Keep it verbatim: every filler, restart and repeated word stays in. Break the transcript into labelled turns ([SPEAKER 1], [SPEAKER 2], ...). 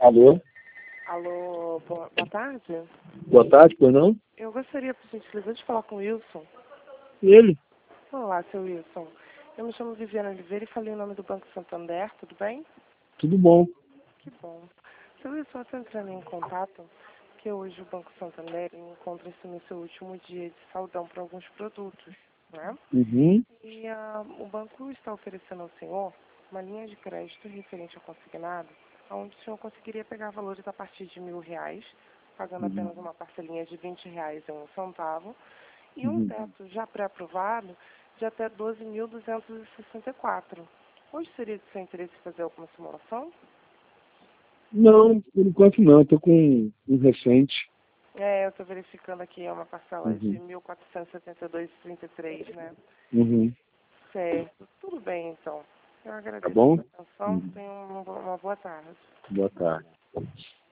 [SPEAKER 1] Alô?
[SPEAKER 2] Alô, boa, boa tarde.
[SPEAKER 1] Boa tarde, pois não?
[SPEAKER 2] Eu gostaria, por gentileza, de falar com o Wilson.
[SPEAKER 1] E ele?
[SPEAKER 2] Olá, seu Wilson. Eu me chamo Viviana Oliveira e falei em nome do Banco Santander, tudo bem?
[SPEAKER 1] Tudo bom.
[SPEAKER 2] Que bom. Seu Wilson, eu estou entrando em contato porque hoje o Banco Santander encontra-se no seu último dia de saldão para alguns produtos, né?
[SPEAKER 1] Uhum.
[SPEAKER 2] E ah, o banco está oferecendo ao senhor uma linha de crédito referente ao consignado, onde o senhor conseguiria pegar valores a partir de mil reais, pagando
[SPEAKER 1] Uhum.
[SPEAKER 2] apenas uma parcelinha de vinte reais e um centavo, e um
[SPEAKER 1] Uhum.
[SPEAKER 2] teto já pré-aprovado de até doze mil duzentos e sessenta e quatro. Hoje seria de seu interesse fazer alguma simulação?
[SPEAKER 1] Não, por enquanto não. Estou com um recente.
[SPEAKER 2] É, eu estou verificando aqui, é uma parcela de
[SPEAKER 1] Uhum.
[SPEAKER 2] mil quatrocentos e setenta e dois vírgula trinta e três, né?
[SPEAKER 1] Uhum.
[SPEAKER 2] Certo. Tudo bem, então. Eu
[SPEAKER 1] Tá
[SPEAKER 2] agradeço a
[SPEAKER 1] bom?
[SPEAKER 2] sua atenção.
[SPEAKER 1] Uhum.
[SPEAKER 2] Tenha uma uma boa tarde.
[SPEAKER 1] Boa tarde.